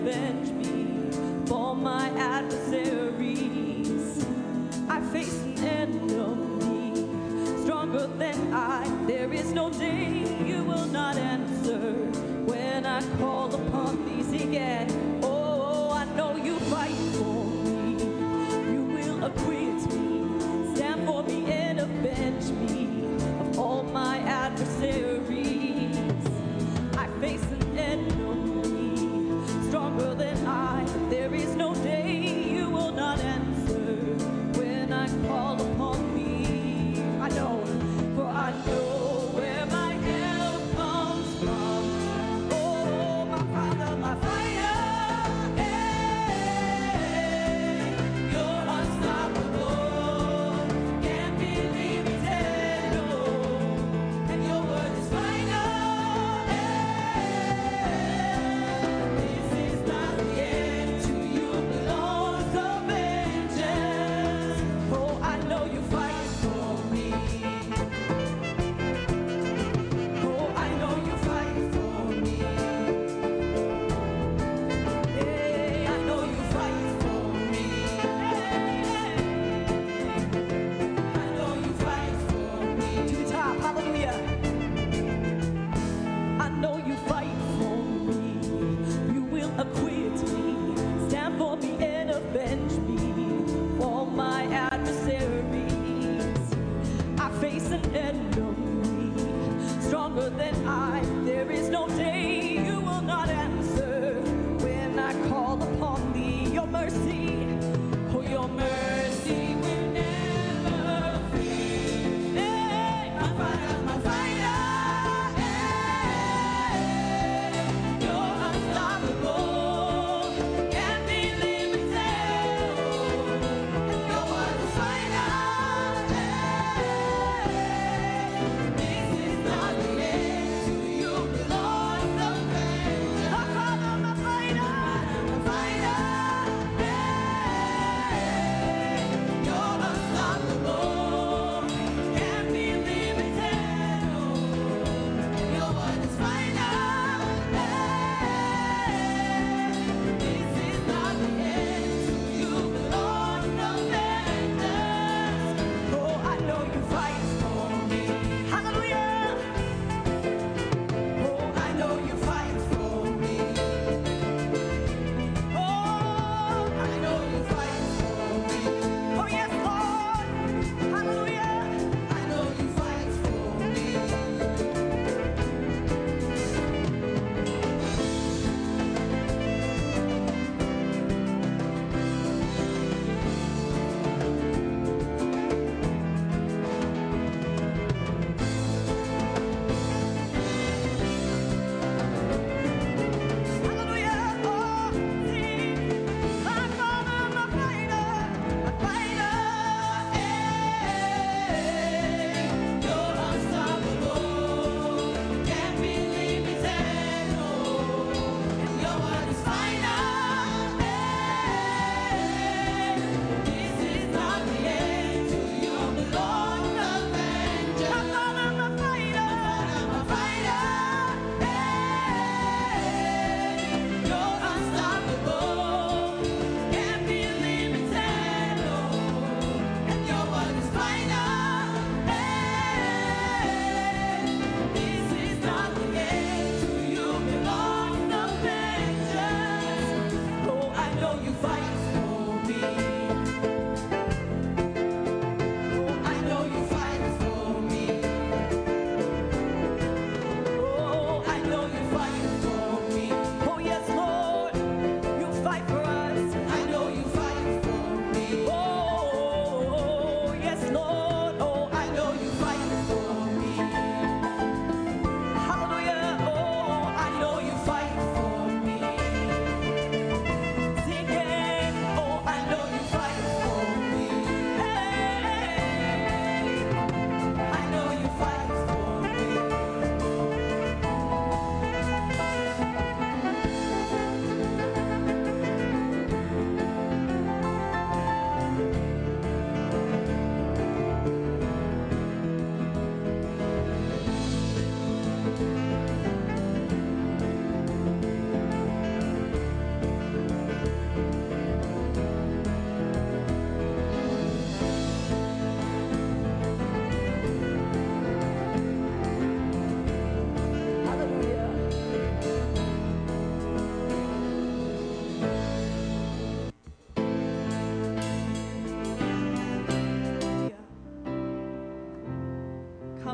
avenge me for my adversaries. I face an enemy stronger than I. There is no day you will not answer when I call upon these again. Oh, I know you fight for me. You will acquit me, stand for me and avenge me of all my adversaries. I face an enemy stronger than I. There is no day you will not answer when I call upon thee. I know, for I know where my help comes from. Oh, my Father, my fighter, hey, you're unstoppable, can't be limited, no, and your word is final, this is not the end, to you belongs the vengeance, oh, I know you fight for me, oh, I know you fight for me, hey, I know you fight for me, I know you fight for me, to the top, hallelujah. I know you fight for me. You will acquit me, stand for me and avenge me for my adversaries. I face an enemy stronger than I. There is no day you will not answer when I call upon thee. Your mercy, oh, your mercy will never fail. Hey, my fighter, my fighter. Hey, you're unstoppable, can't be limited. And your word is final. Hey, this is not the end. To you belongs the vengeance. My Father, my fighter, my fighter. Hey,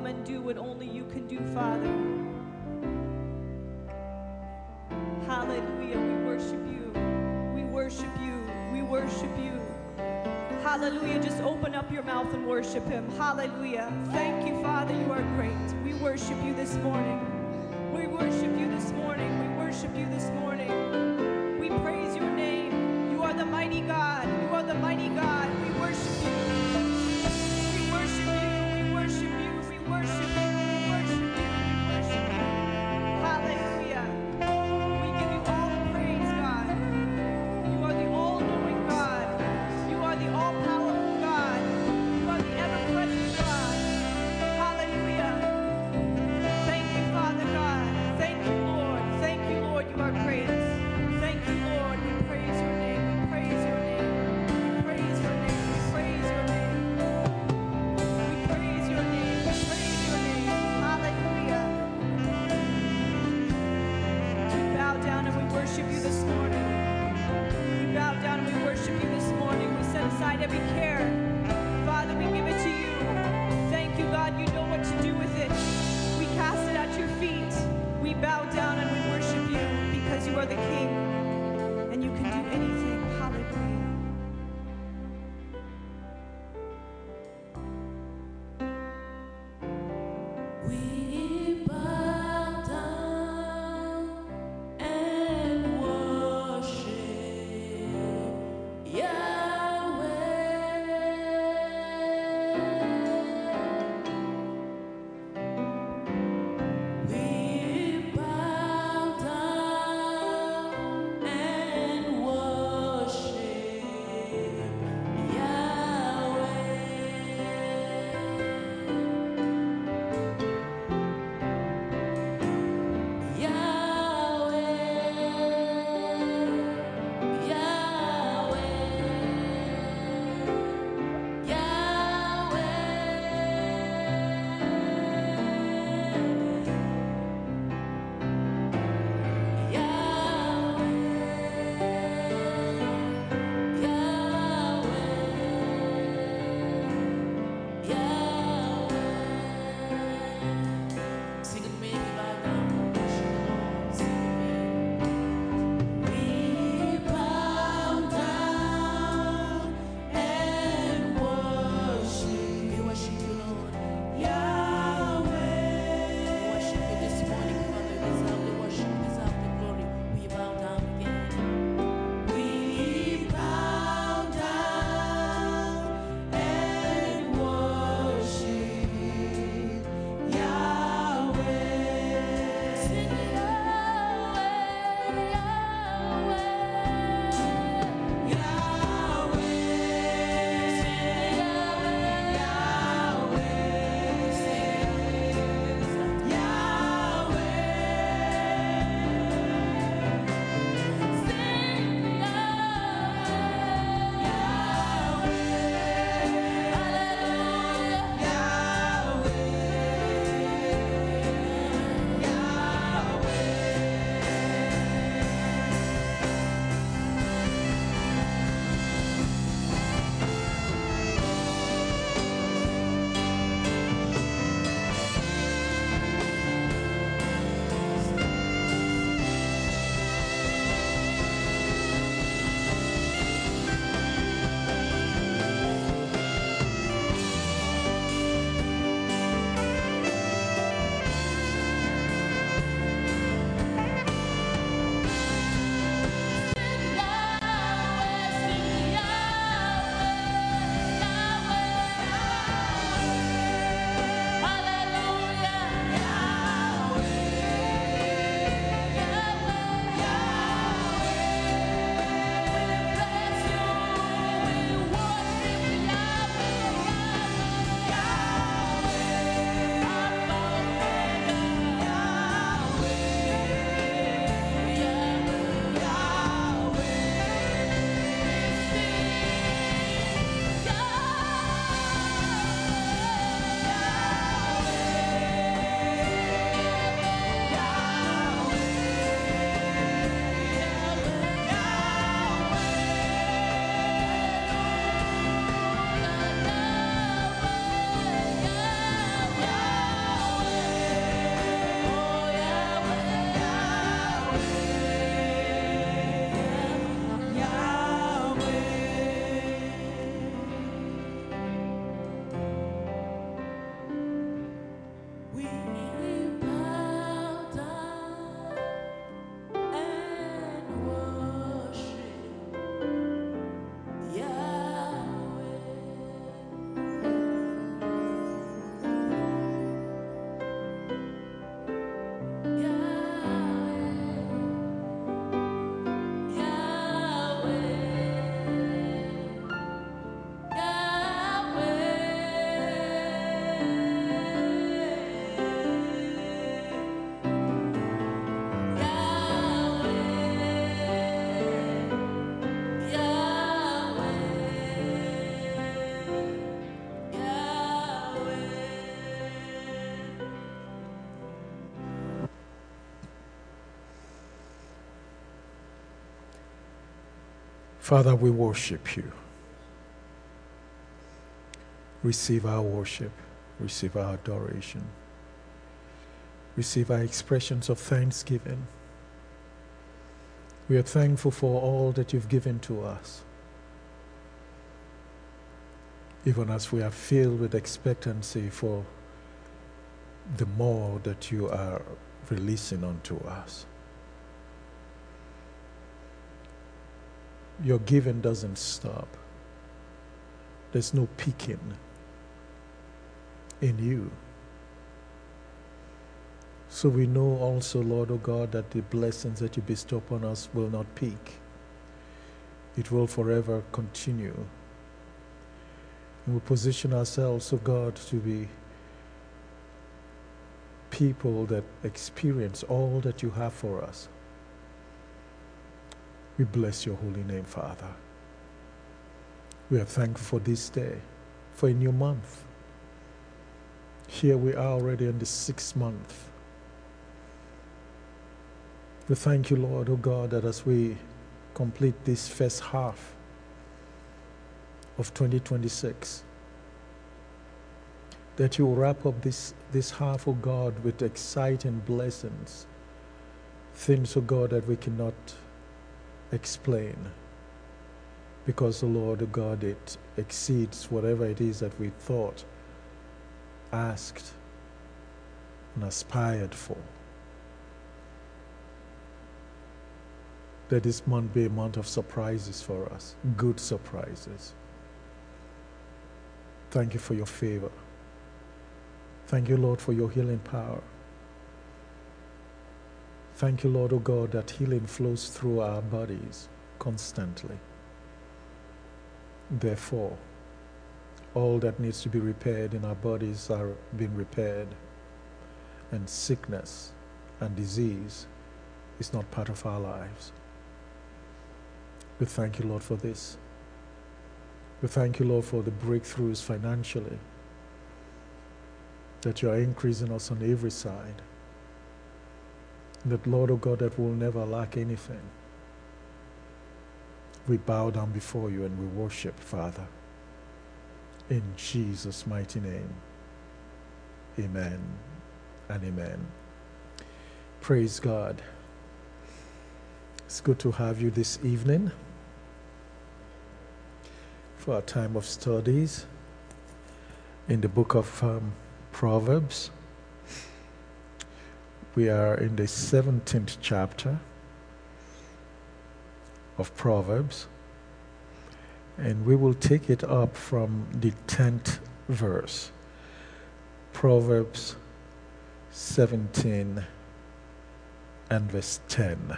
come and do what only you can do, Father. Hallelujah. We worship you. We worship you. We worship you. Hallelujah. Just open up your mouth and worship him. Hallelujah. Thank you, Father. You are great. We worship you this morning. We worship you this morning. We worship you this morning. We praise your name. You are the mighty God. You are the mighty God. We worship you. We worship you. We worship you. We worship you. We worship you. We worship you. Hallelujah. We give you all the praise, God. You are the all-knowing God. You are the all-powerful God. You are the ever-present God. Hallelujah. Thank you, Father God. Thank you, Lord. Thank you, Lord. You are great. Thank you, Lord. We praise your name. We praise your name. We praise your name. We praise your name. We praise your name. We praise your name. Hallelujah. We bow down and we worship you this morning. We bow down and we worship you this morning. We set aside every care. Father, we give it to you. Thank you, God. You know what to do with it. We cast it at your feet. We bow down and we worship you because you are the King and you can do anything. Hallelujah. We bow down and worship Yahweh. Father, we worship you. Receive our worship. Receive our adoration. Receive our expressions of thanksgiving. We are thankful for all that you've given to us. Even as we are filled with expectancy for the more that you are releasing unto us. Your giving doesn't stop. There's no peaking in you. So we know also, Lord, O God, that the blessings that you bestow upon us will not peak. It will forever continue. And we position ourselves, O God, to be people that experience all that you have for us. We bless your holy name, Father. We are thankful for this day, for a new month. Here we are already in the 6th month. We thank you, Lord, O God, that as we complete this first half of 2026, that you will wrap up this half, O God, with exciting blessings, things, O God, that we cannot explain, because, O Lord, O God, it exceeds whatever it is that we thought, asked, and aspired for. That this month be a month of surprises for us, good surprises. Thank you for your favor. Thank you, Lord, for your healing power. Thank you, Lord, O God, that healing flows through our bodies constantly. Therefore, all that needs to be repaired in our bodies are being repaired, and sickness and disease is not part of our lives. We thank you, Lord, for this. We thank you, Lord, for the breakthroughs financially, that you are increasing us on every side. That, Lord, O God, that we'll never lack anything. We bow down before you and we worship, Father. In Jesus' mighty name. Amen and amen. Praise God. It's good to have you this evening for our time of studies in the book of Proverbs. We are in the 17th chapter of Proverbs, and we will take it up from the 10th verse. Proverbs 17 and verse 10.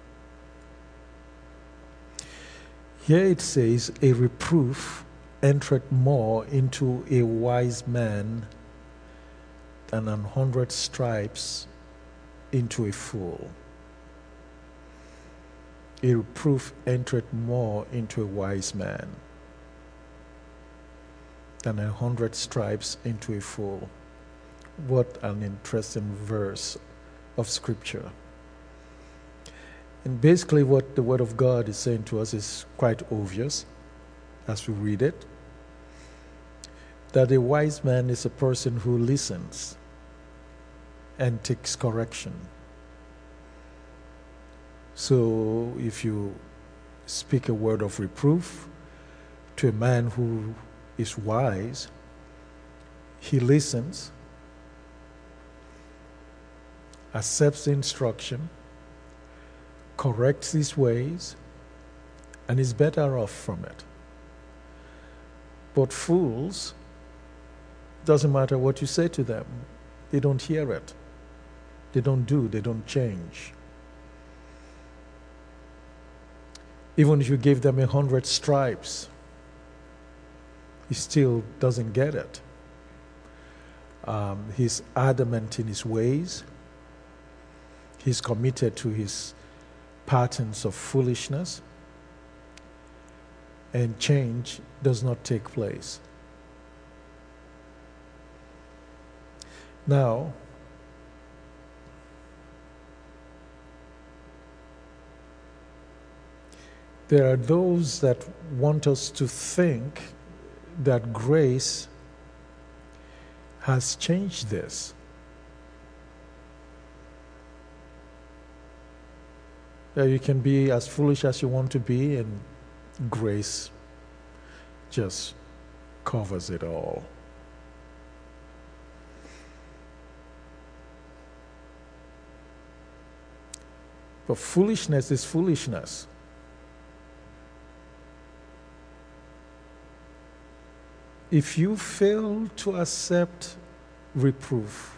Here it says, "A reproof entereth more into a wise man than 100 stripes into a fool." A reproof entereth more into a wise man than 100 stripes into a fool. What an interesting verse of Scripture. And basically what the Word of God is saying to us is quite obvious as we read it. That a wise man is a person who listens and takes correction. So if you speak a word of reproof to a man who is wise, he listens, accepts the instruction, corrects his ways, and is better off from it. But fools, doesn't matter what you say to them, they don't hear it. They don't do, they don't change. Even if you give them 100 stripes, he still doesn't get it. He's adamant in his ways. He's committed to his patterns of foolishness, and change does not take place. Now, There are those that want us to think that grace has changed this. That you can be as foolish as you want to be, and grace just covers it all. But foolishness is foolishness. If you fail to accept reproof,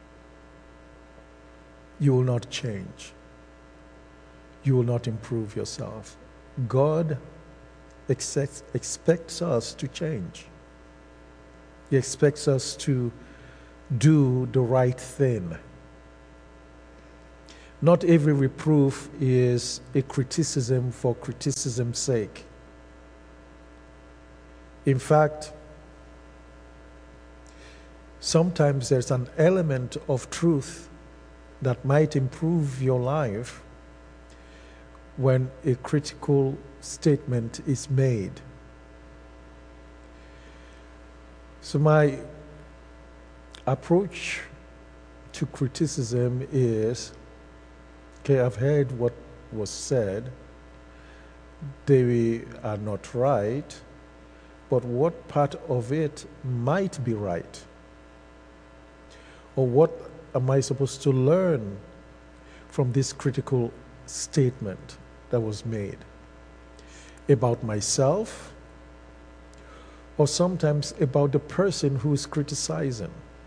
you will not change. You will not improve yourself. God expects us to change. He expects us to do the right thing. Not every reproof is a criticism for criticism's sake. In fact, sometimes there's an element of truth that might improve your life when a critical statement is made. So my approach to criticism is, okay, I've heard what was said. They are not right, but what part of it might be right? Or what am I supposed to learn from this critical statement that was made about myself, or sometimes about the person who is criticizing,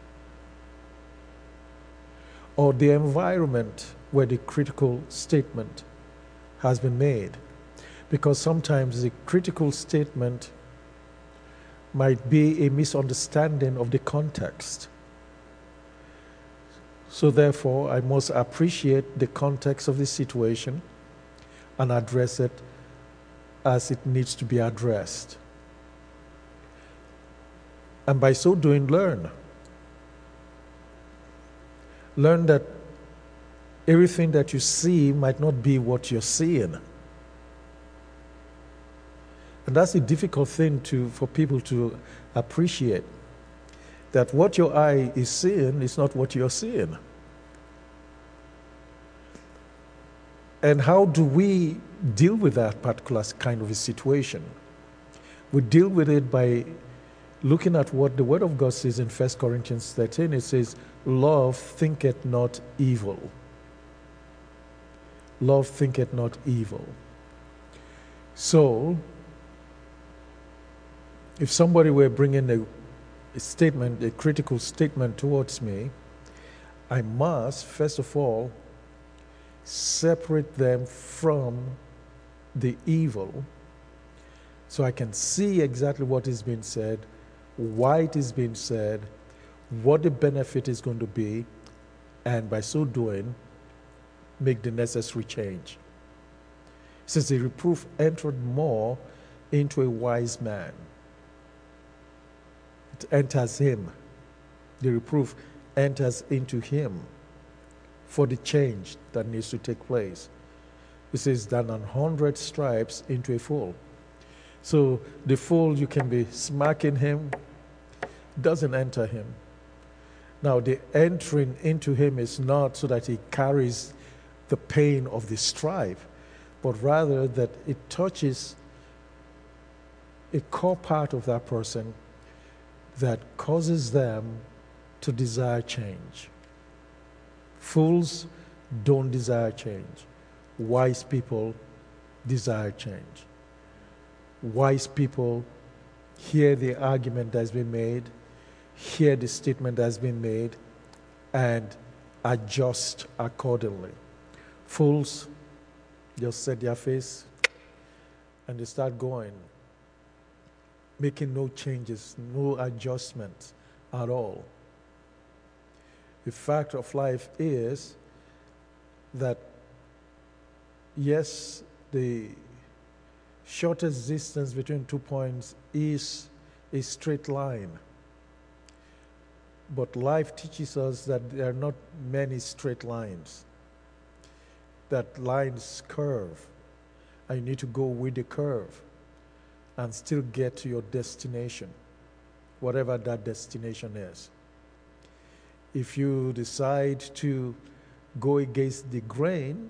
or the environment where the critical statement has been made? Because sometimes the critical statement might be a misunderstanding of the context. So therefore, I must appreciate the context of the situation and address it as it needs to be addressed. And by so doing, learn. Learn that everything that you see might not be what you're seeing. And that's a difficult thing for people to appreciate. That what your eye is seeing is not what you're seeing. And how do we deal with that particular kind of a situation? We deal with it by looking at what the Word of God says in 1 Corinthians 13. It says, love thinketh not evil. Love thinketh not evil. So, if somebody were bringing a statement, a critical statement towards me, I must, first of all, separate them from the evil so I can see exactly what is being said, why it is being said, what the benefit is going to be, and by so doing, make the necessary change. Since the reproof entered more into a wise man, it enters him. The reproof enters into him for the change that needs to take place. It says that 100 stripes into a fool. So the fool, you can be smacking him, doesn't enter him. Now the entering into him is not so that he carries the pain of the stripe, but rather that it touches a core part of that person that causes them to desire change. Fools don't desire change. Wise people desire change. Wise people hear the argument that's been made, hear the statement that's been made, and adjust accordingly. Fools just set their face and they start going, making no changes, no adjustments at all. The fact of life is that, yes, the shortest distance between 2 points is a straight line. But life teaches us that there are not many straight lines, that lines curve, and you need to go with the curve and still get to your destination, whatever that destination is. If you decide to go against the grain,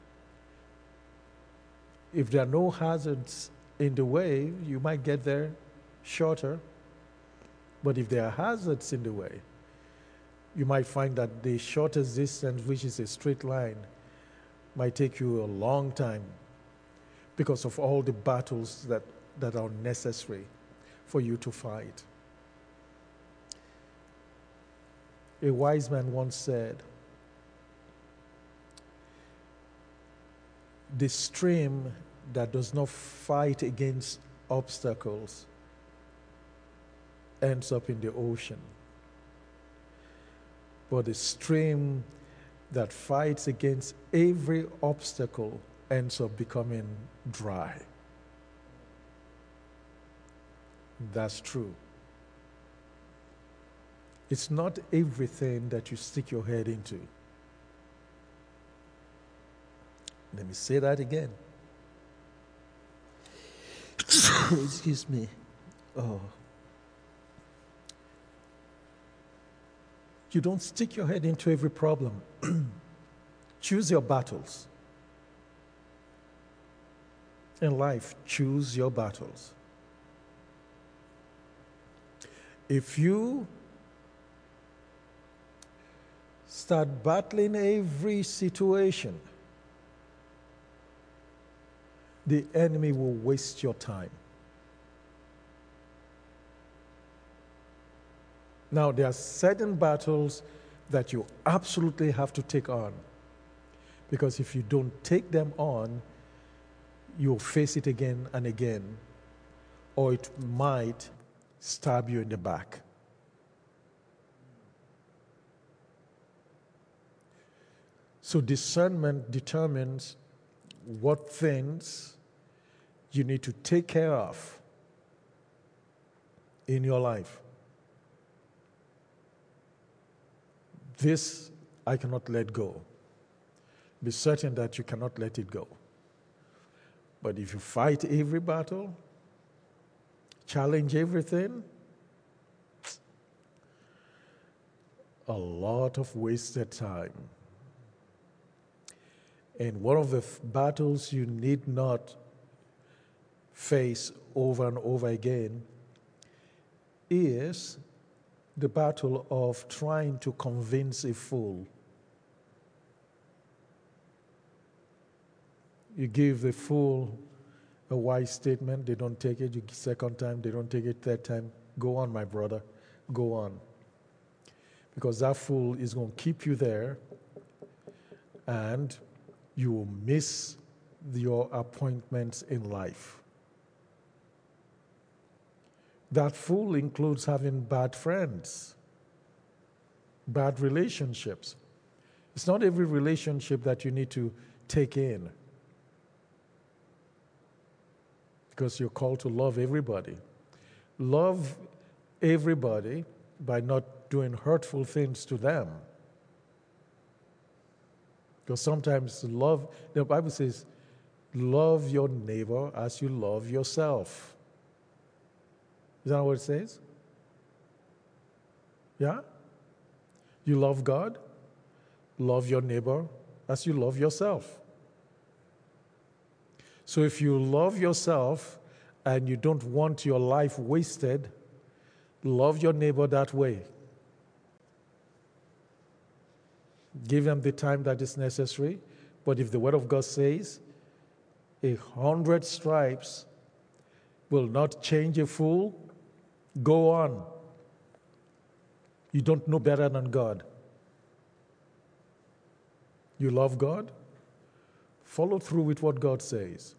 if there are no hazards in the way, you might get there shorter. But if there are hazards in the way, you might find that the shortest distance, which is a straight line, might take you a long time because of all the battles that are necessary for you to fight. A wise man once said, "The stream that does not fight against obstacles ends up in the ocean. But the stream that fights against every obstacle ends up becoming dry." That's true. It's not everything that you stick your head into. Let me say that again. Excuse me. Oh. You don't stick your head into every problem. Choose your battles. In life, choose your battles. If you start battling every situation, the enemy will waste your time. Now, there are certain battles that you absolutely have to take on, because if you don't take them on, you'll face it again and again, or it might stab you in the back. So discernment determines what things you need to take care of in your life. This I cannot let go. Be certain that you cannot let it go. But if you fight every battle, challenge everything, a lot of wasted time. And one of the battles you need not face over and over again is the battle of trying to convince a fool. You give the fool a wise statement, they don't take it. Second time, they don't take it. Third time, go on, my brother, go on. Because that fool is going to keep you there, and you will miss your appointments in life. That fool includes having bad friends, bad relationships. It's not every relationship that you need to take in, because you're called to love everybody. Love everybody by not doing hurtful things to them. Because sometimes the Bible says, love your neighbor as you love yourself. Is that what it says? Yeah? You love God? Love your neighbor as you love yourself. So if you love yourself and you don't want your life wasted, love your neighbor that way. Give them the time that is necessary. But if the Word of God says 100 stripes will not change a fool, go on. You don't know better than God. You love God? Follow through with what God says.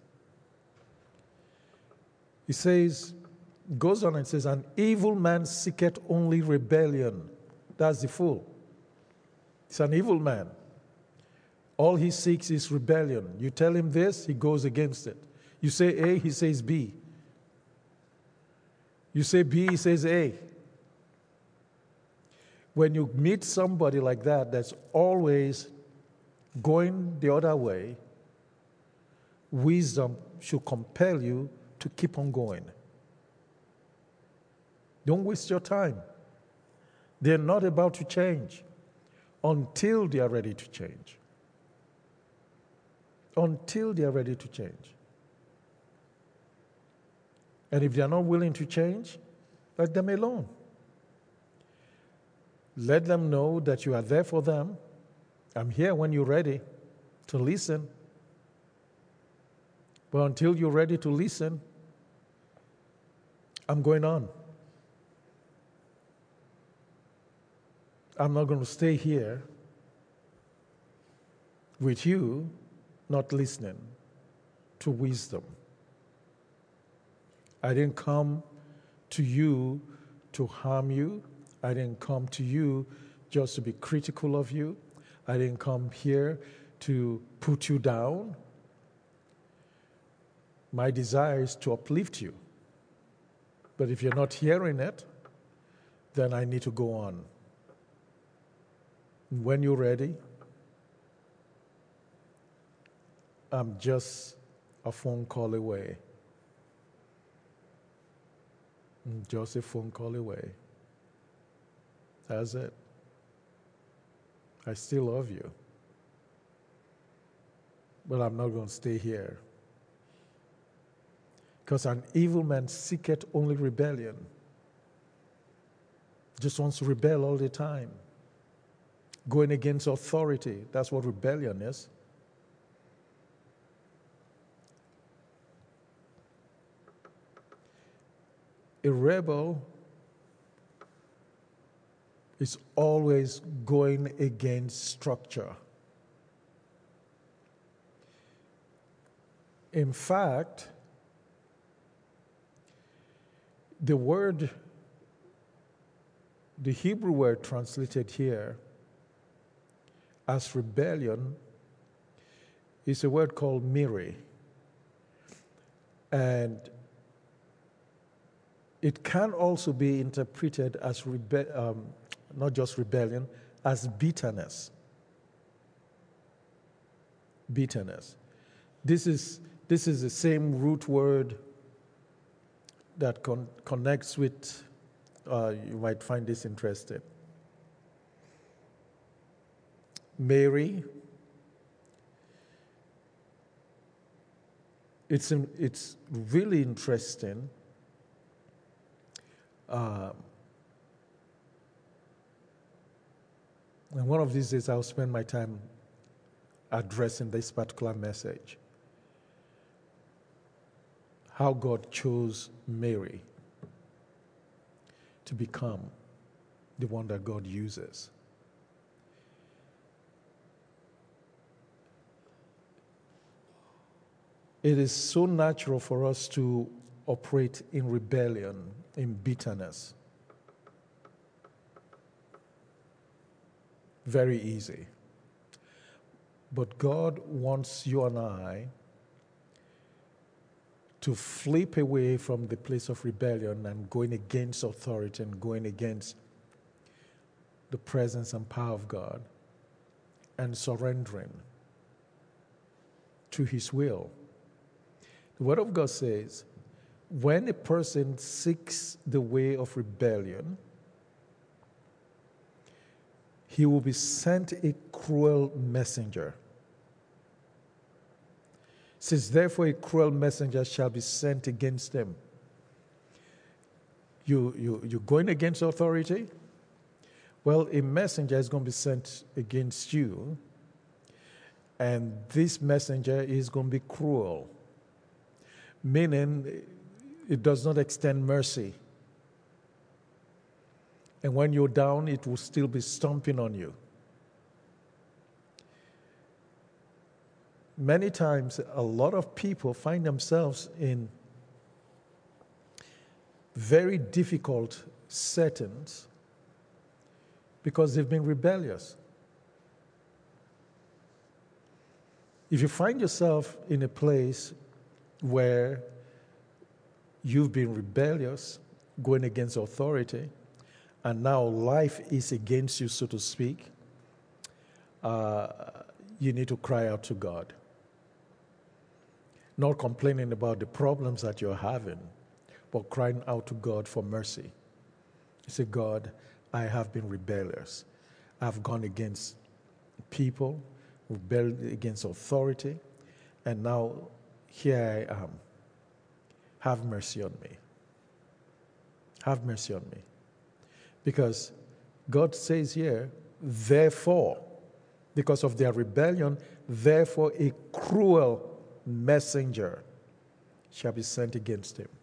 He says, goes on and says, an evil man seeketh only rebellion. That's the fool. He's an evil man. All he seeks is rebellion. You tell him this, he goes against it. You say A, he says B. You say B, he says A. When you meet somebody like that, that's always going the other way, wisdom should compel you to keep on going. Don't waste your time. They're not about to change until they are ready to change. Until they are ready to change. And if they are not willing to change, let them alone. Let them know that you are there for them. I'm here when you're ready to listen. But until you're ready to listen, I'm going on. I'm not going to stay here with you not listening to wisdom. I didn't come to you to harm you. I didn't come to you just to be critical of you. I didn't come here to put you down. My desire is to uplift you. But if you're not hearing it, then I need to go on. And when you're ready, I'm just a phone call away. I'm just a phone call away. That's it. I still love you. But I'm not going to stay here. Because an evil man seeketh only rebellion. Just wants to rebel all the time. Going against authority. That's what rebellion is. A rebel is always going against structure. In fact, the Hebrew word translated here as rebellion is a word called miri. And it can also be interpreted as not just rebellion, as bitterness. Bitterness. This is the same root word that connects with, you might find this interesting. Mary. It's really interesting. And one of these days I'll spend my time addressing this particular message. How God chose Mary to become the one that God uses. It is so natural for us to operate in rebellion, in bitterness. Very easy. But God wants you and I to flip away from the place of rebellion and going against authority and going against the presence and power of God and surrendering to His will. The Word of God says, when a person seeks the way of rebellion, he will be sent a cruel messenger. It says, therefore a cruel messenger shall be sent against them. You're going against authority? Well, a messenger is going to be sent against you, and this messenger is going to be cruel, meaning it does not extend mercy. And when you're down, it will still be stomping on you. Many times, a lot of people find themselves in very difficult settings because they've been rebellious. If you find yourself in a place where you've been rebellious, going against authority, and now life is against you, so to speak, you need to cry out to God. Not complaining about the problems that you're having, but crying out to God for mercy. You say, God, I have been rebellious. I've gone against people, rebelled against authority, and now here I am. Have mercy on me. Have mercy on me. Because God says here, therefore, because of their rebellion, therefore a cruel messenger shall be sent against him.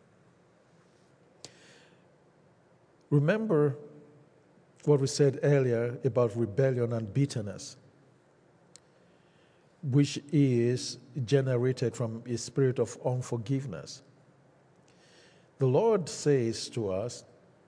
Remember what we said earlier about rebellion and bitterness, which is generated from a spirit of unforgiveness. The Lord says to us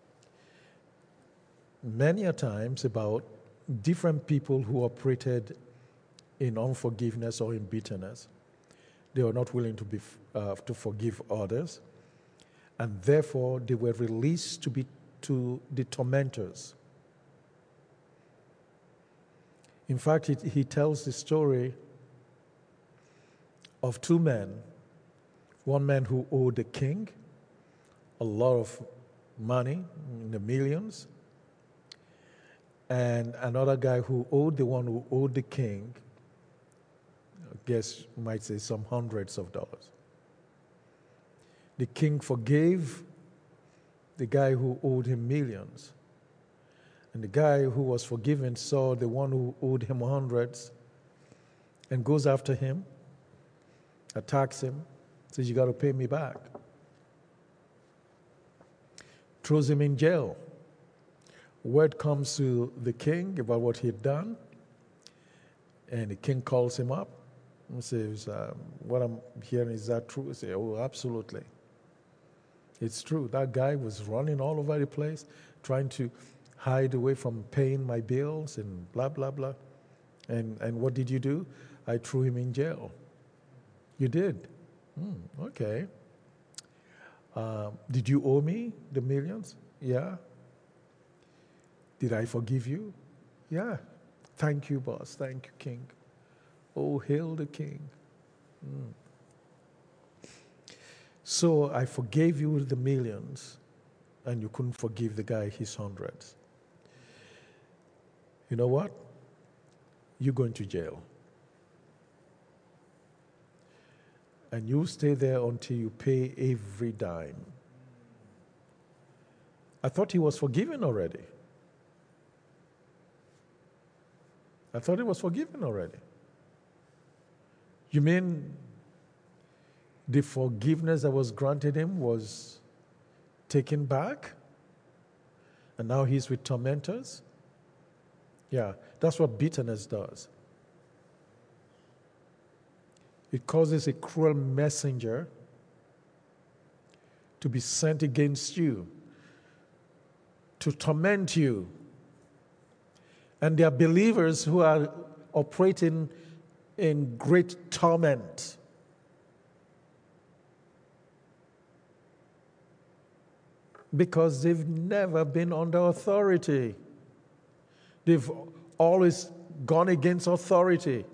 many a times about different people who operated in unforgiveness or in bitterness. They were not willing to forgive others, and therefore they were released to the tormentors. In fact, he tells the story of two men. One man who owed the king a lot of money, in the millions, and another guy who owed the one who owed the king, I guess you might say some hundreds of dollars. The king forgave the guy who owed him millions. And the guy who was forgiven saw the one who owed him hundreds and goes after him, attacks him, says, you got to pay me back. Throws him in jail. Word comes to the king about what he had done, and the king calls him up and says, what I'm hearing, is that true? I say, oh, absolutely. It's true. That guy was running all over the place, trying to hide away from paying my bills and blah, blah, blah. And what did you do? I threw him in jail. You did? Okay. Did you owe me the millions? Yeah. Did I forgive you? Yeah. Thank you, boss. Thank you, king. Oh, hail the king. So I forgave you the millions, and you couldn't forgive the guy his hundreds. You know what? You're going to jail. And you stay there until you pay every dime. I thought he was forgiven already. I thought he was forgiven already. You mean the forgiveness that was granted him was taken back? And now he's with tormentors? Yeah, that's what bitterness does. It causes a cruel messenger to be sent against you, to torment you. And there are believers who are operating in great torment. Because they've never been under authority. They've always gone against authority.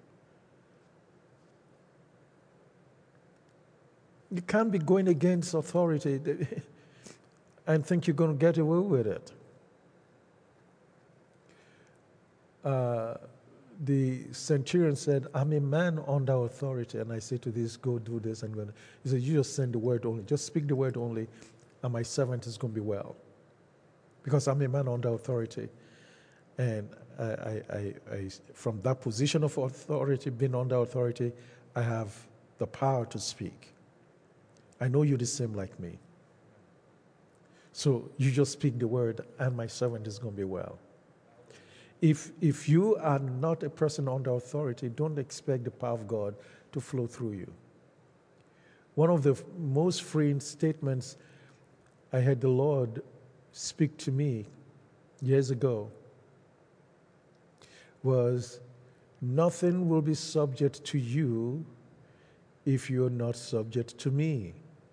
You can't be going against authority and think you're going to get away with it. The centurion said, I'm a man under authority, and I say to this, go do this. And he said, you just send the word only. Just speak the word only, and my servant is going to be well. Because I'm a man under authority. And I from that position of authority, being under authority, I have the power to speak. I know you're the same like me. So you just speak the word, and my servant is going to be well. If you are not a person under authority, don't expect the power of God to flow through you. One of the most freeing statements I had the Lord speak to me years ago was, nothing will be subject to you if you're not subject to me.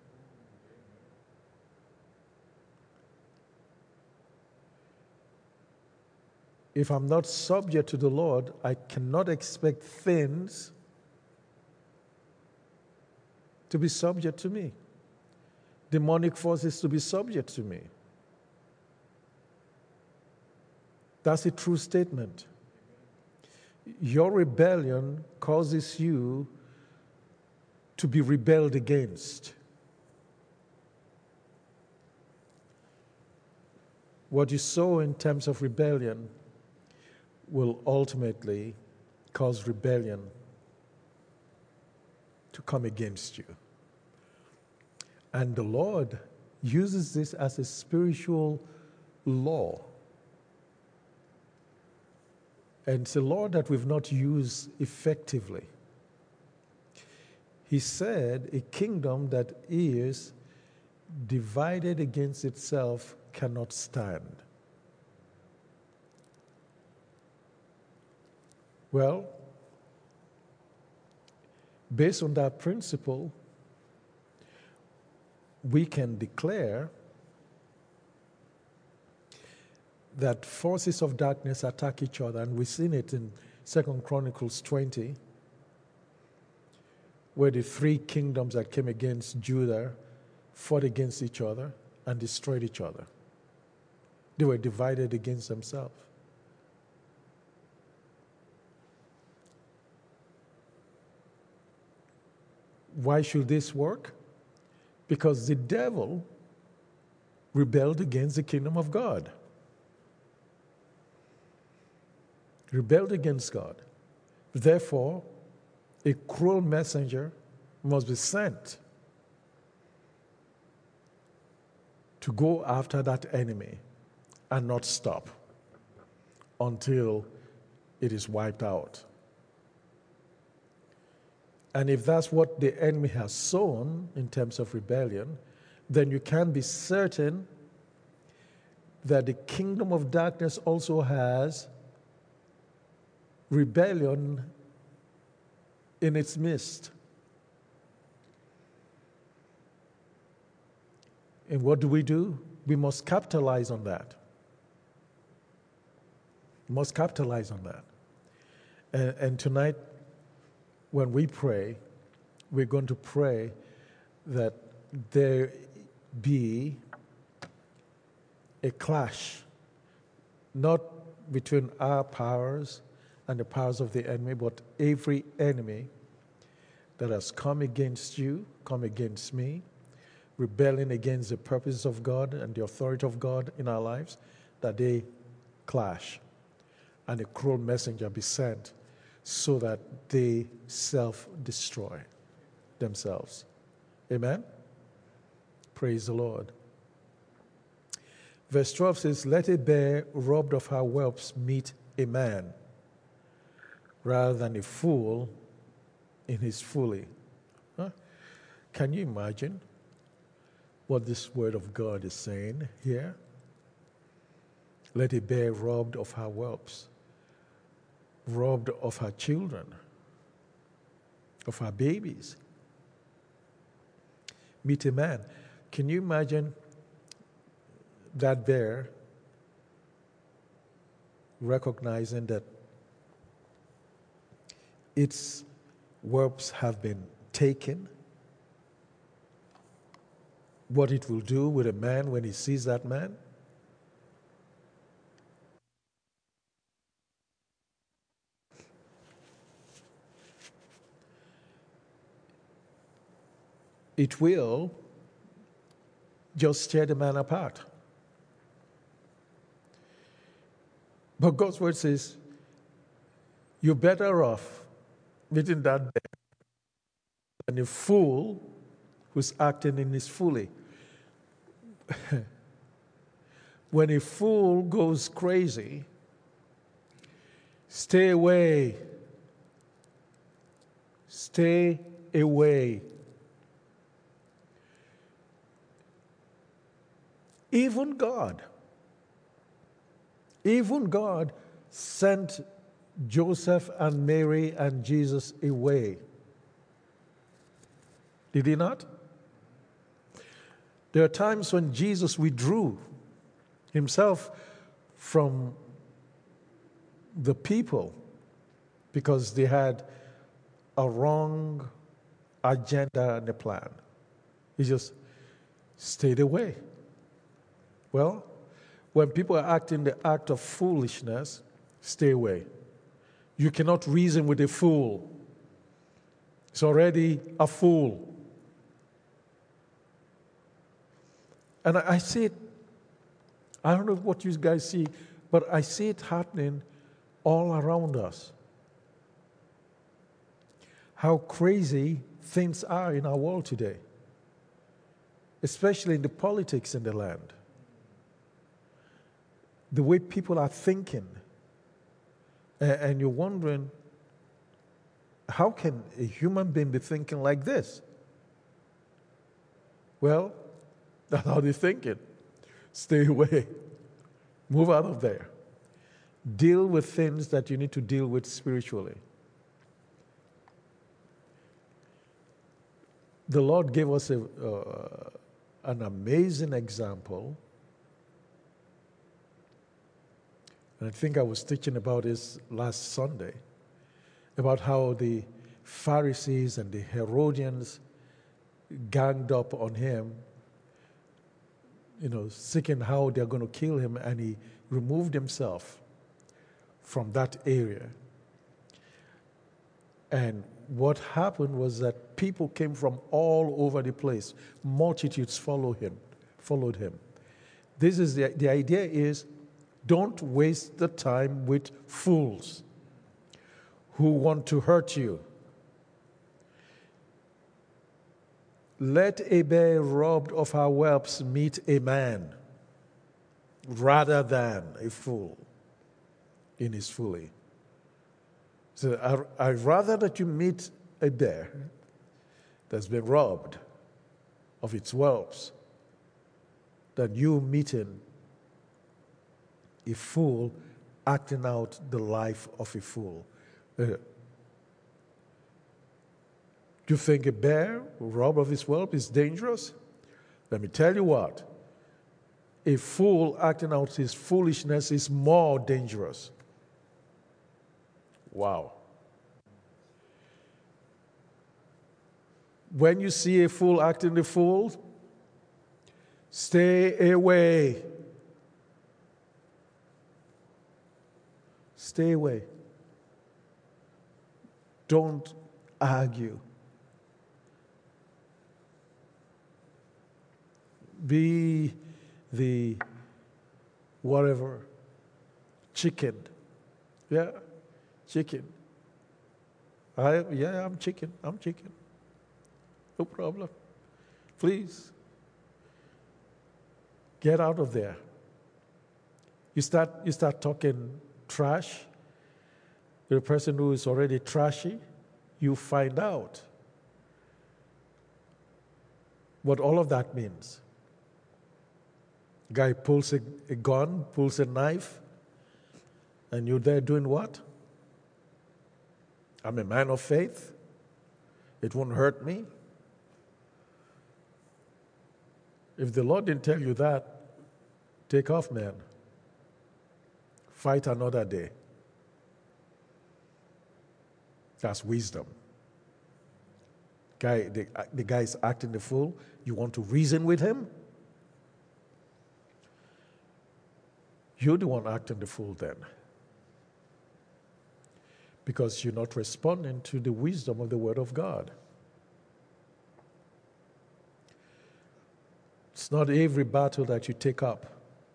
If I'm not subject to the Lord, I cannot expect things to be subject to me. Demonic forces to be subject to me. That's a true statement. Your rebellion causes you to be rebelled against. What you sow in terms of rebellion will ultimately cause rebellion to come against you. And the Lord uses this as a spiritual law. And it's a law that we've not used effectively. He said, a kingdom that is divided against itself cannot stand. Well, based on that principle, we can declare that forces of darkness attack each other, and we've seen it in 2 Chronicles 20, where the three kingdoms that came against Judah fought against each other and destroyed each other. They were divided against themselves. Why should this work? Because the devil rebelled against the kingdom of God. Rebelled against God. Therefore, a cruel messenger must be sent to go after that enemy and not stop until it is wiped out. And if that's what the enemy has sown in terms of rebellion, then you can be certain that the kingdom of darkness also has rebellion in its midst. And what do? We must capitalize on that. We must capitalize on that. And tonight, when we pray, we're going to pray that there be a clash, not between our powers and the powers of the enemy, but every enemy that has come against you, come against me, rebelling against the purposes of God and the authority of God in our lives, that they clash and a cruel messenger be sent so that they self-destroy themselves. Amen? Praise the Lord. Verse 12 says, let a bear robbed of her whelps meet a man, rather than a fool in his folly. Huh? Can you imagine what this word of God is saying here? Let a bear robbed of her whelps, robbed of her children, of her babies, meet a man. Can you imagine that bear recognizing that its whelps have been taken? What it will do with a man when he sees that man? It will just tear the man apart. But God's word says, you're better off meeting that bear than a fool who's acting in his folly. When a fool goes crazy, stay away. Stay away. Even God sent Joseph and Mary and Jesus away. Did he not? There are times when Jesus withdrew himself from the people because they had a wrong agenda and a plan. He just stayed away. Well, when people are acting the act of foolishness, stay away. You cannot reason with a fool. He's already a fool. And I see it, I don't know what you guys see, but I see it happening all around us. How crazy things are in our world today, especially in the politics in the land. The way people are thinking. And you're wondering, how can a human being be thinking like this? Well, that's how they're thinking. Stay away. Move out of there. Deal with things that you need to deal with spiritually. The Lord gave us an amazing example. And I think I was teaching about this last Sunday, about how the Pharisees and the Herodians ganged up on him, seeking how they're going to kill him, and he removed himself from that area. And what happened was that people came from all over the place. Multitudes followed him. This is the idea is, don't waste the time with fools who want to hurt you. Let a bear robbed of her whelps meet a man rather than a fool in his folly. So I'd rather that you meet a bear that's been robbed of its whelps than you meeting a fool acting out the life of a fool. Do you think a bear robbed of his whelp is dangerous? Let me tell you what. A fool acting out his foolishness is more dangerous. Wow. When you see a fool acting the fool, stay away. Stay away. Don't argue. Be the whatever, chicken. Yeah, chicken. I'm chicken. I'm chicken. No problem. Please. Get out of there. You start talking trash. The person who is already trashy, you find out what all of that means. Guy pulls a gun, pulls a knife, and you're there doing what? I'm a man of faith. It won't hurt me. If the Lord didn't tell you that, take off, man. Fight another day. That's wisdom. The guy is acting the fool. You want to reason with him? You're the one acting the fool then. Because you're not responding to the wisdom of the Word of God. It's not every battle that you take up.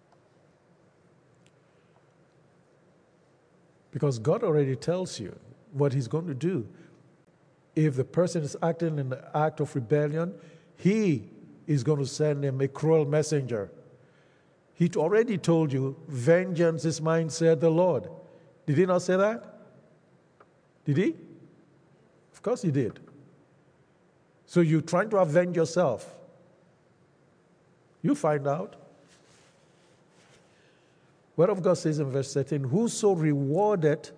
Because God already tells you what He's going to do. If the person is acting in the act of rebellion, He is going to send him a cruel messenger. He already told you, vengeance is mine, said the Lord. Did He not say that? Did He? Of course He did. So you're trying to avenge yourself. You find out. Word of God says in verse 13, whoso rewardeth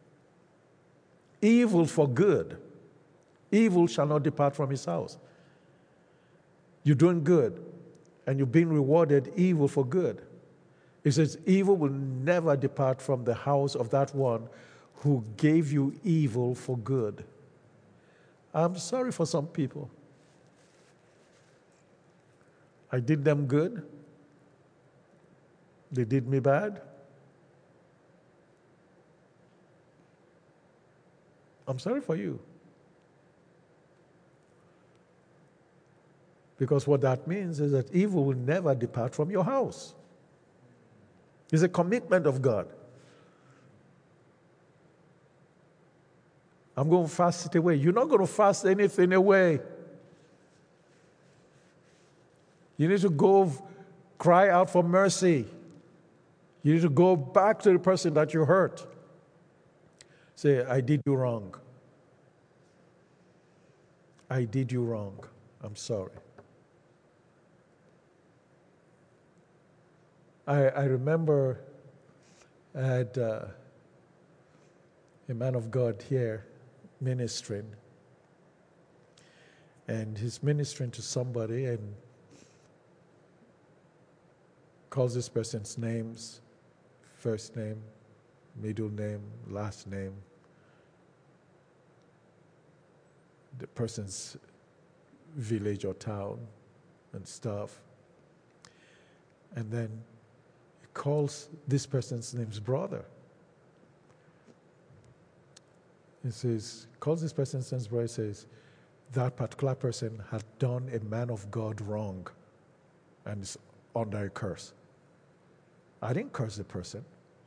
evil for good, evil shall not depart from his house. You're doing good, and you're being rewarded evil for good. It says, evil will never depart from the house of that one who gave you evil for good. I'm sorry for some people. I did them good. They did me bad. I'm sorry for you. Because what that means is that evil will never depart from your house. It's a commitment of God. I'm going to fast it away. You're not going to fast anything away. You need to go cry out for mercy. You need to go back to the person that you hurt. Say, I did you wrong. I did you wrong. I'm sorry. I remember I had a man of God here ministering. And he's ministering to somebody and calls this person's names, first name, middle name, last name, the person's village or town and stuff. And then he calls this person's name's brother. He says, calls this person's name's brother, says, that particular person had done a man of God wrong and is under a curse. I didn't curse the person.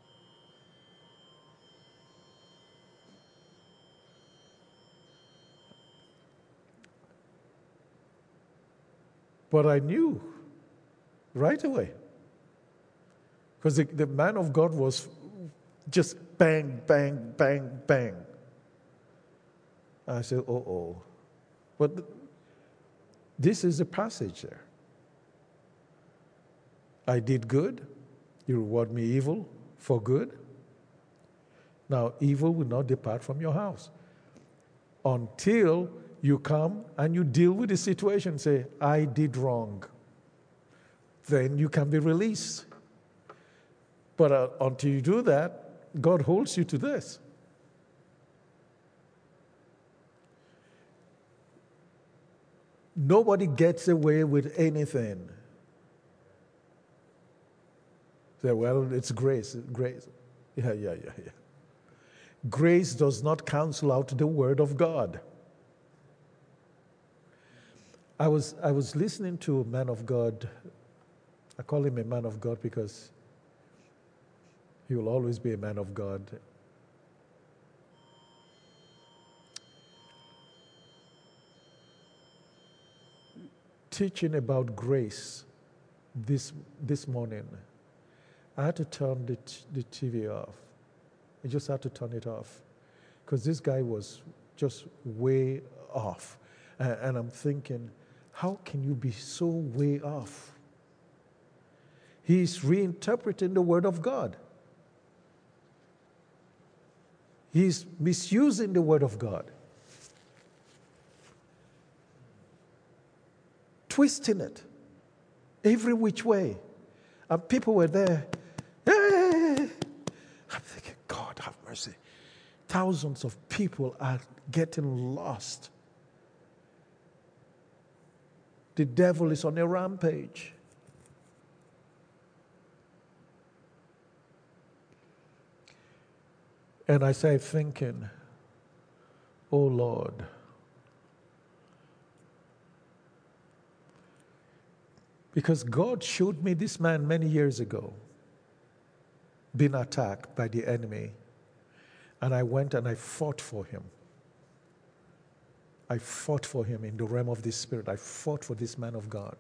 But I knew right away. Because the man of God was just bang, bang, bang, bang. I said, oh. But this is the passage there. I did good. You reward me evil for good. Now, evil will not depart from your house until you come and you deal with the situation. Say, I did wrong. Then you can be released. But until you do that, God holds you to this. Nobody gets away with anything. Say, well, it's grace. Grace. Yeah. Grace does not cancel out the word of God. I was listening to a man of God. I call him a man of God because he will always be a man of God. Teaching about grace this morning. I had to turn the TV off. I just had to turn it off because this guy was just way off. And I'm thinking, how can you be so way off? He's reinterpreting the word of God. He's misusing the word of God. Twisting it every which way. And people were there. Hey! I'm thinking, God have mercy. Thousands of people are getting lost. The devil is on a rampage. And I started thinking, oh Lord, because God showed me this man many years ago, being attacked by the enemy, and I went and I fought for him. I fought for him in the realm of the Spirit. I fought for this man of God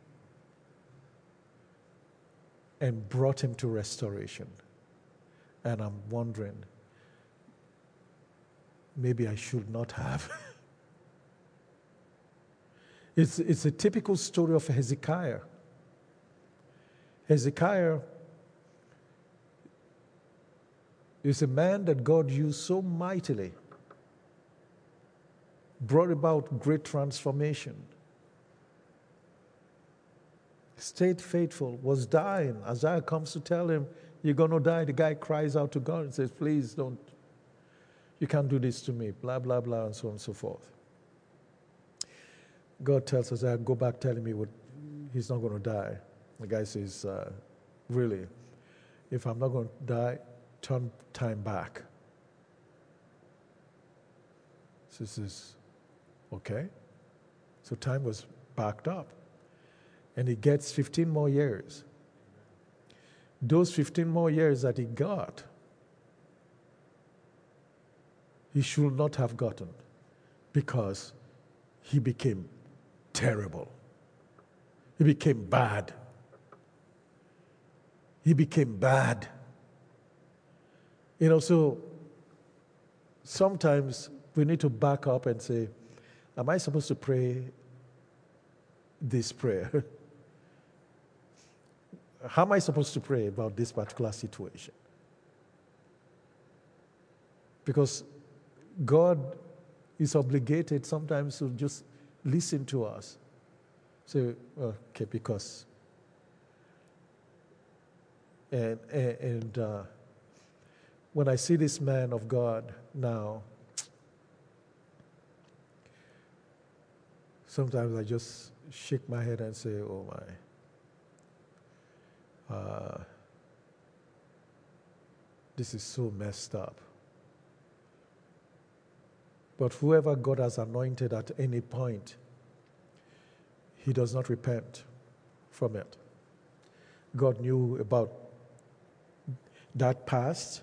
and brought him to restoration. And I'm wondering, maybe I should not have. It's a typical story of Hezekiah. Hezekiah is a man that God used so mightily, brought about great transformation. Stayed faithful, was dying. Isaiah comes to tell him, you're going to die. The guy cries out to God and says, please don't, you can't do this to me, blah, blah, blah, and so on and so forth. God tells us, go back telling me he's not going to die. The guy says, really, if I'm not going to die, turn time back. So he says, okay. So time was backed up. And he gets 15 more years. Those 15 more years that he got, he should not have gotten, because he became terrible. He became bad. He became bad. So sometimes we need to back up and say, am I supposed to pray this prayer? How am I supposed to pray about this particular situation? Because God is obligated sometimes to just listen to us. Say, okay, because. And when I see this man of God now, sometimes I just shake my head and say, oh my. This is so messed up. But whoever God has anointed at any point, he does not repent from it. God knew about that past.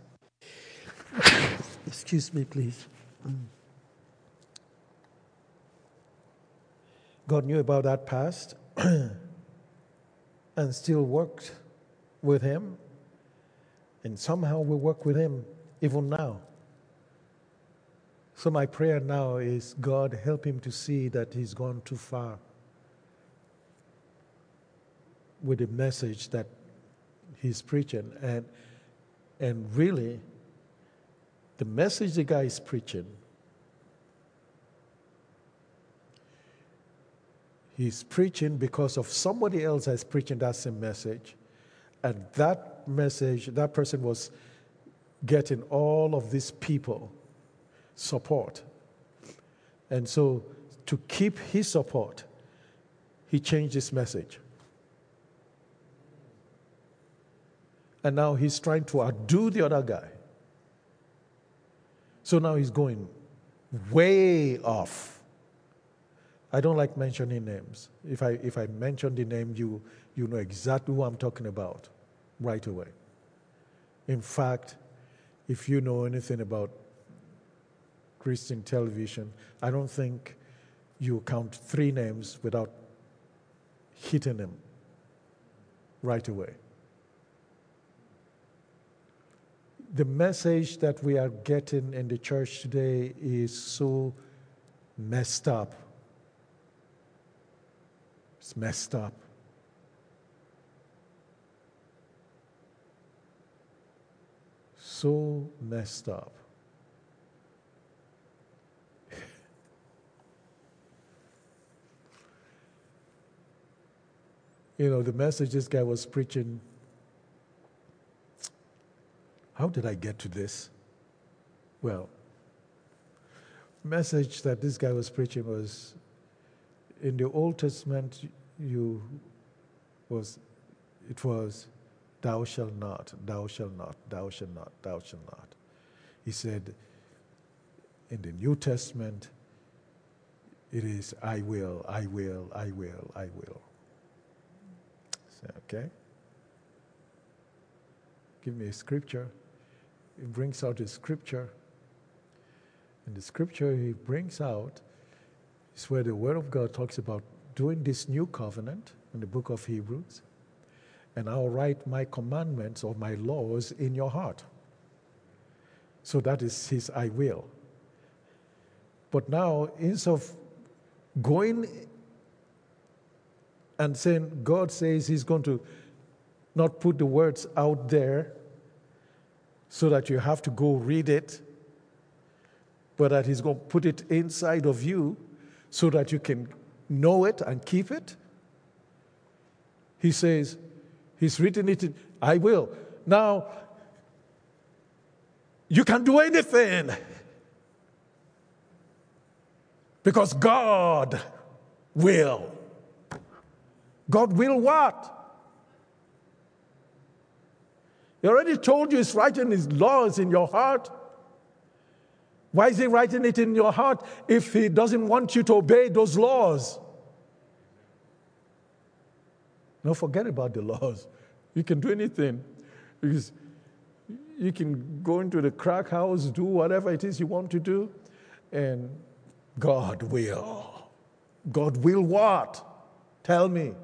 Excuse me, please. God knew about that past and still worked with him, and somehow we work with him even now. So my prayer now is, God, help him to see that he's gone too far with the message that he's preaching. And really, the message the guy is preaching, he's preaching because of somebody else that's preaching that same message. And that message, that person was getting all of these people support. And so to keep his support, he changed his message. And now he's trying to outdo the other guy. So now he's going way off. I don't like mentioning names. If I mention the name, you know exactly who I'm talking about right away. In fact, if you know anything about Christian television, I don't think you count 3 names without hitting them right away. The message that we are getting in the church today is so messed up. It's messed up. So messed up. The message this guy was preaching, how did I get to this? Well, the message that this guy was preaching was, in the Old Testament, it was, thou shalt not, thou shalt not, thou shalt not, thou shalt not. He said, in the New Testament, it is, I will, I will, I will, I will. So, okay. Give me a scripture. He brings out a scripture. And the scripture he brings out is where the Word of God talks about doing this new covenant in the book of Hebrews. And I'll write my commandments or my laws in your heart. So that is his I will. But now, instead of going and saying, God says he's going to not put the words out there so that you have to go read it, but that he's going to put it inside of you so that you can know it and keep it. He says, he's written it in, I will. Now, you can do anything because God will. God will what? He already told you He's writing His laws in your heart. Why is He writing it in your heart if He doesn't want you to obey those laws? Don't forget about the laws. You can do anything. Because you can go into the crack house, do whatever it is you want to do, and God will. God will what? Tell me.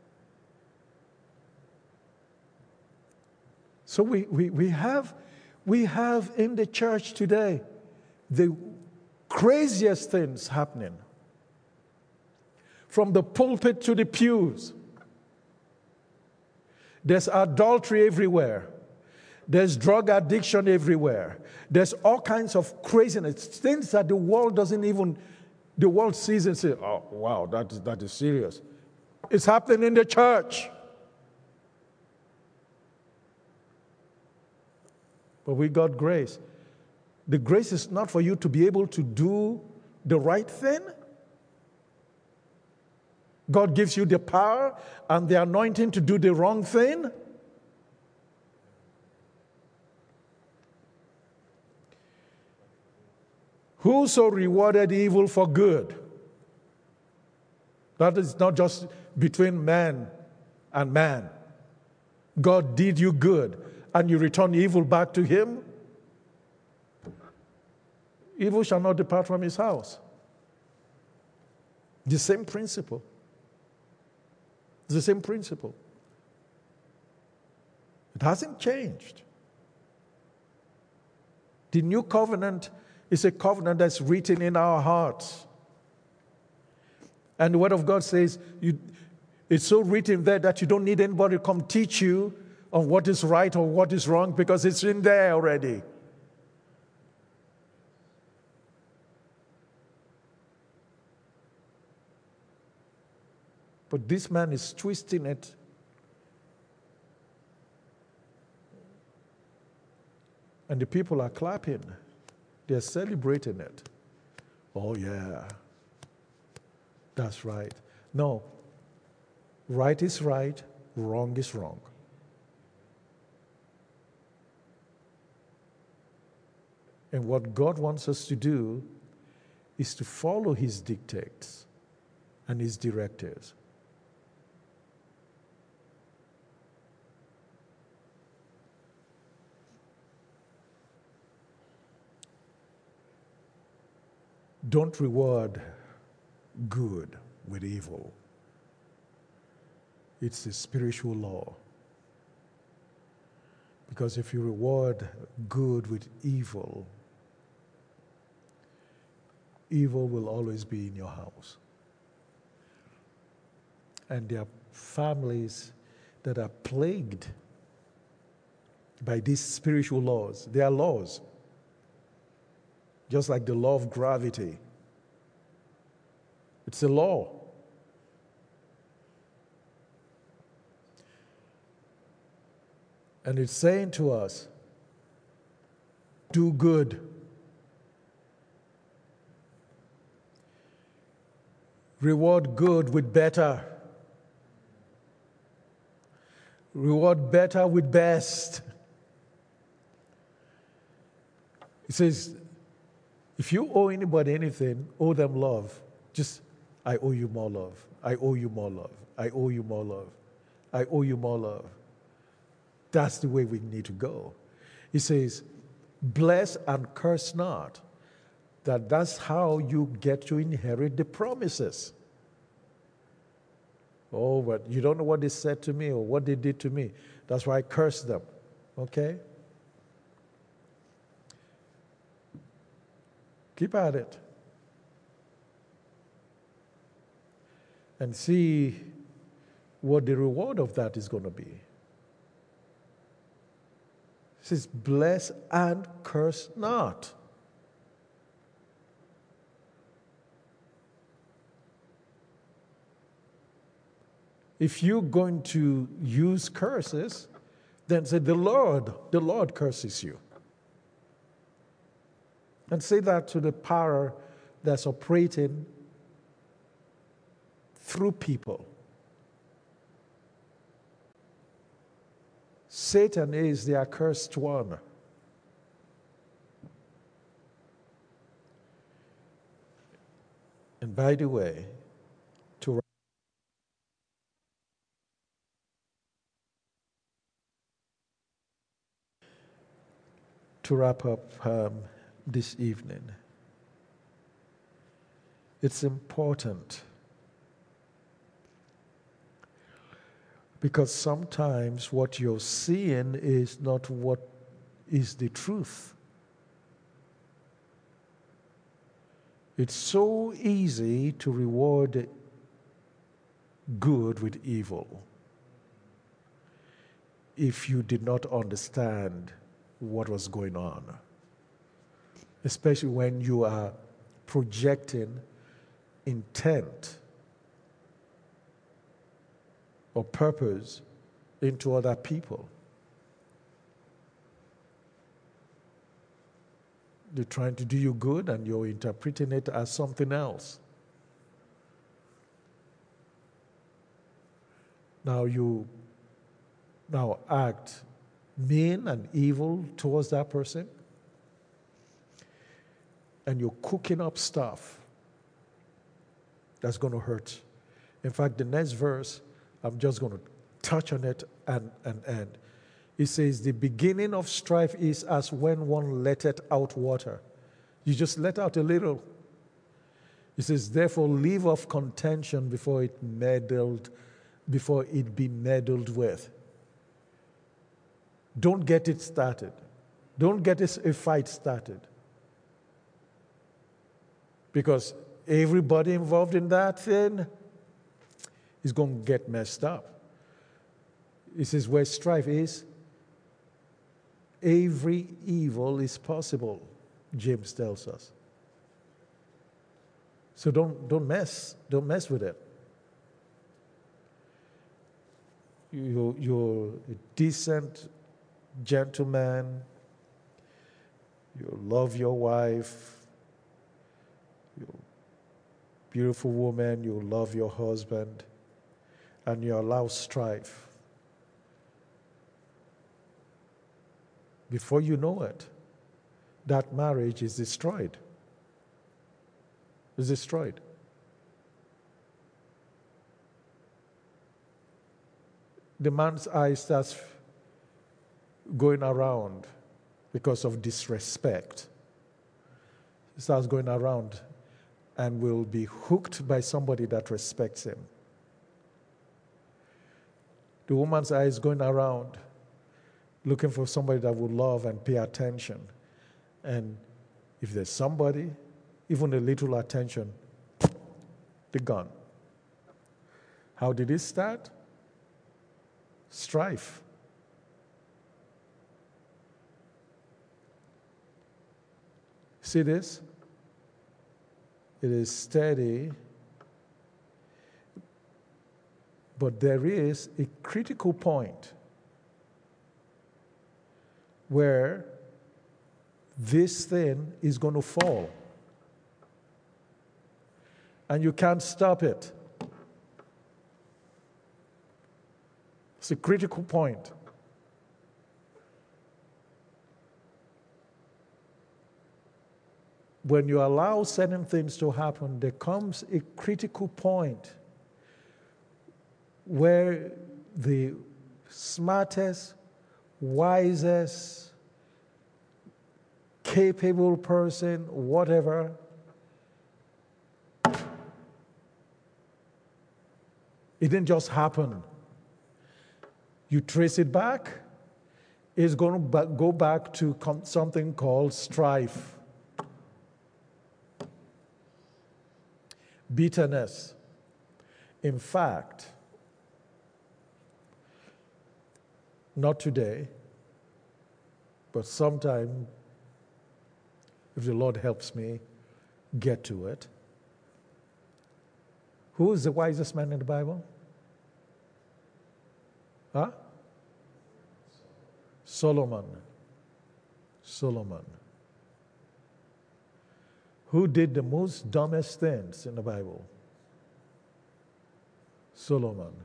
So we have in the church today the craziest things happening. From the pulpit to the pews. There's adultery everywhere. There's drug addiction everywhere. There's all kinds of craziness, things that the world sees and says, oh, wow, that is serious. It's happening in the church. But we got grace. The grace is not for you to be able to do the right thing. God gives you the power and the anointing to do the wrong thing. Whoso rewarded evil for good. That is not just between man and man. God did you good and you return evil back to Him. Evil shall not depart from His house. The same principle. It's the same principle. It hasn't changed. The new covenant is a covenant that's written in our hearts. And the Word of God says it's so written there that you don't need anybody to come teach you on what is right or what is wrong because it's in there already. But this man is twisting it. And the people are clapping. They're celebrating it. Oh, yeah. That's right. No. Right is right. Wrong is wrong. And what God wants us to do is to follow His dictates and His directives. Don't reward good with evil. It's a spiritual law. Because if you reward good with evil, evil will always be in your house. And there are families that are plagued by these spiritual laws. They are laws. Just like the law of gravity. It's a law. And it's saying to us, do good. Reward good with better. Reward better with best. It says, if you owe anybody anything, owe them love. Just, I owe you more love. I owe you more love. I owe you more love. I owe you more love. That's the way we need to go. He says, bless and curse not. That's how you get to inherit the promises. Oh, but you don't know what they said to me or what they did to me. That's why I curse them. Okay? Keep at it. And see what the reward of that is going to be. It says, bless and curse not. If you're going to use curses, then say, the Lord curses you. And say that to the power that's operating through people. Satan is the accursed one. And by the way, to wrap up this evening, it's important because sometimes what you're seeing is not what is the truth. It's so easy to reward good with evil if you did not understand what was going on, especially when you are projecting intent or purpose into other people. They're trying to do you good and you're interpreting it as something else. Now you act mean and evil towards that person, and you're cooking up stuff that's going to hurt. In fact, the next verse, I'm just going to touch on it and end. It says, the beginning of strife is as when one letteth out water. You just let out a little. It says, therefore leave off contention before it be meddled with. Don't get it started. Don't get a fight started. Because everybody involved in that thing is going to get messed up. It says where strife is, every evil is possible, James tells us. So don't mess with it. You're a decent gentleman, you love your wife, you're a beautiful woman, you love your husband, and you allow strife. Before you know it, that marriage is destroyed. It's destroyed. The man's eye starts going around because of disrespect. He starts going around and will be hooked by somebody that respects him. The woman's eye is going around looking for somebody that will love and pay attention. And if there's somebody, even a little attention, they're gone. How did it start? Strife. See this? It is steady, but there is a critical point where this thing is going to fall. And you can't stop it. It's a critical point. When you allow certain things to happen, there comes a critical point where the smartest, wisest, capable person, whatever, it didn't just happen. You trace it back, it's going to go back to something called strife. Bitterness. In fact, not today, but sometime, if the Lord helps me get to it. Who is the wisest man in the Bible? Huh? Solomon. Who did the most dumbest things in the Bible? Solomon.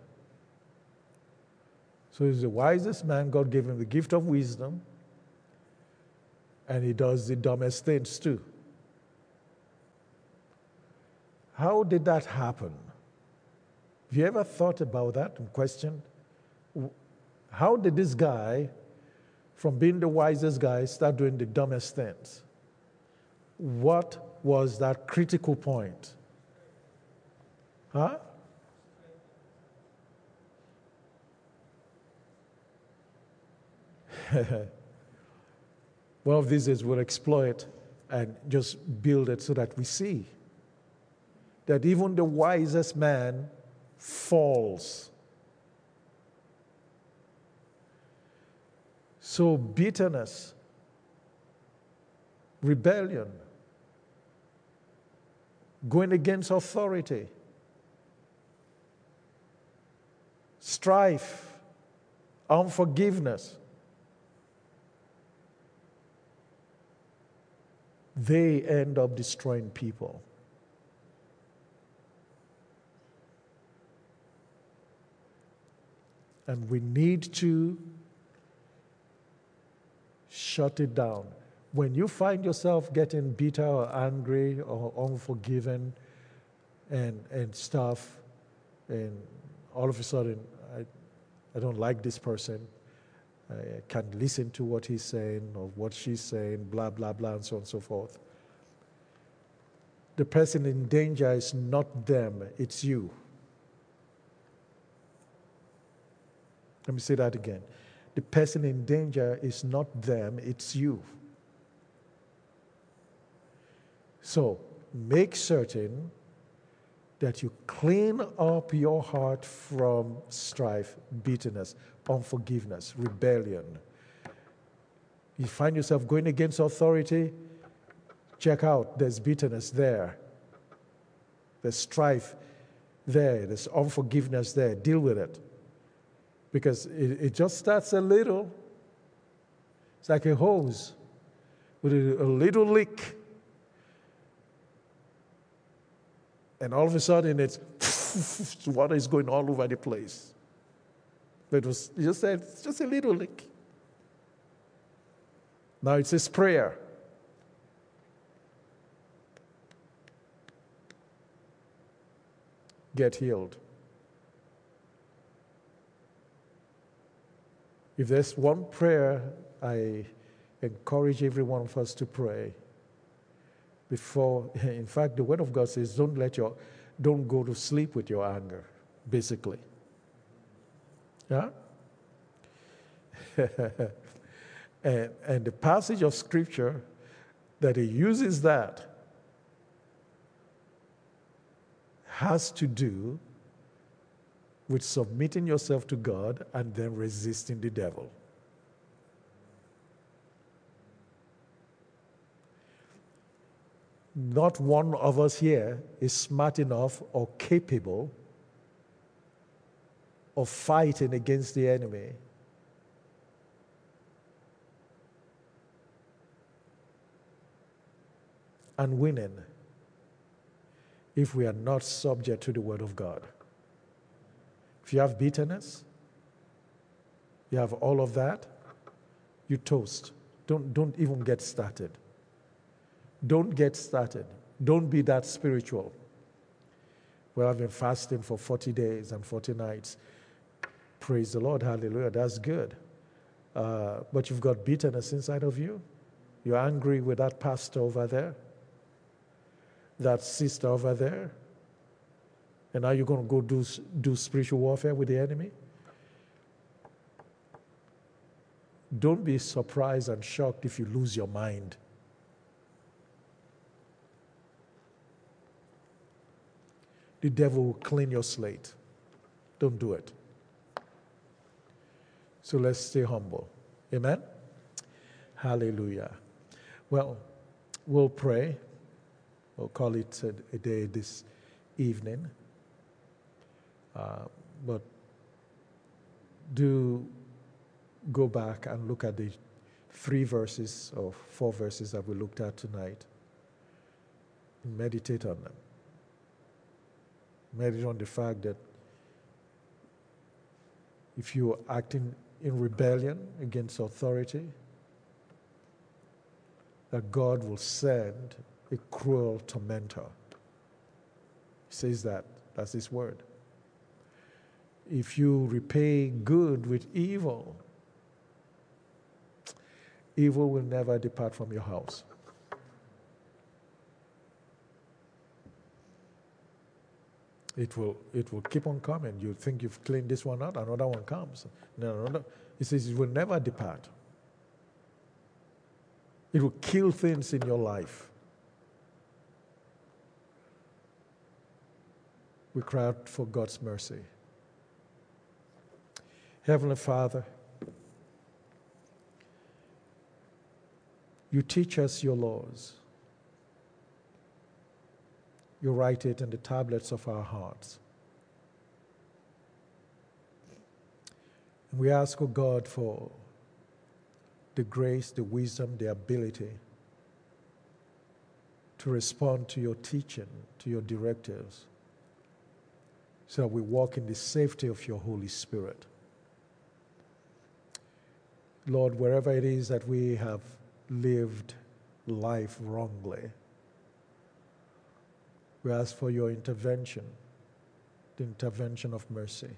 So he's the wisest man. God gave him the gift of wisdom. And he does the dumbest things too. How did that happen? Have you ever thought about that and questioned? How did this guy, from being the wisest guy, start doing the dumbest things? What was that critical point? Huh? One of these days we'll explore it and just build it so that we see that even the wisest man falls. So bitterness, rebellion, going against authority, strife, unforgiveness, they end up destroying people. And we need to shut it down. When you find yourself getting bitter or angry or unforgiven and stuff, and all of a sudden, I don't like this person, I can't listen to what he's saying or what she's saying, blah, blah, blah, and so on and so forth. The person in danger is not them, it's you. Let me say that again. The person in danger is not them, it's you. So, make certain that you clean up your heart from strife, bitterness, unforgiveness, rebellion. You find yourself going against authority, check out, there's bitterness there. There's strife there, there's unforgiveness there. Deal with it. Because it just starts a little. It's like a hose with a little leak. And all of a sudden, water is going all over the place. But it's just a little leak. Now it's a sprayer. Get healed. If there's one prayer I encourage every one of us to pray before, in fact, the Word of God says, don't go to sleep with your anger, basically. Yeah? and the passage of Scripture that he uses that has to do with submitting yourself to God and then resisting the devil. Not one of us here is smart enough or capable of fighting against the enemy and winning if we are not subject to the Word of God. If you have bitterness, you have all of that, you toast. Don't even get started. Don't get started. Don't be that spiritual. Well, I've been fasting for 40 days and 40 nights. Praise the Lord, hallelujah, that's good. But you've got bitterness inside of you. You're angry with that pastor over there, that sister over there. And now you're going to go do spiritual warfare with the enemy? Don't be surprised and shocked if you lose your mind. The devil will clean your slate. Don't do it. So let's stay humble. Amen? Hallelujah. Well, we'll pray. We'll call it a day this evening. But do go back and look at the 3 verses or 4 verses that we looked at tonight. Meditate on them. Meditate on the fact that if you are acting in rebellion against authority, that God will send a cruel tormentor. He says that. That's his word. If you repay good with evil, evil will never depart from your house. It will keep on coming. You think you've cleaned this one out, another one comes. No. He says it will never depart. It will kill things in your life. We cry out for God's mercy. Heavenly Father, you teach us your laws. You write it in the tablets of our hearts. And we ask, O God, for the grace, the wisdom, the ability to respond to your teaching, to your directives, so that we walk in the safety of your Holy Spirit. Lord, wherever it is that we have lived life wrongly, we ask for your intervention, the intervention of mercy.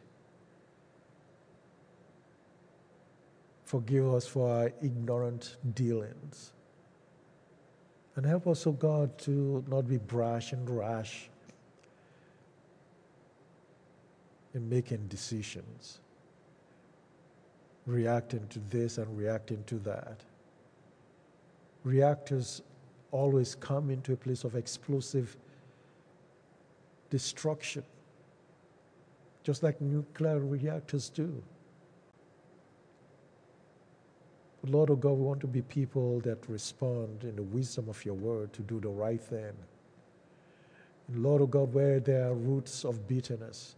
Forgive us for our ignorant dealings. And help us, O God, to not be brash and rash in making decisions, reacting to this and reacting to that. Reactors always come into a place of explosive destruction, just like nuclear reactors do. But Lord, oh God, we want to be people that respond in the wisdom of your word to do the right thing. And Lord, oh God, where there are roots of bitterness,